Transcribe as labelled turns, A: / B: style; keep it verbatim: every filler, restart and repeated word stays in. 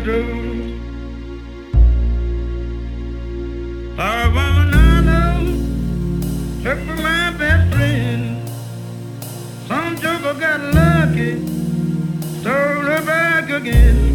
A: do. A woman I know took for my best friend. Some joker got lucky, stole her back again.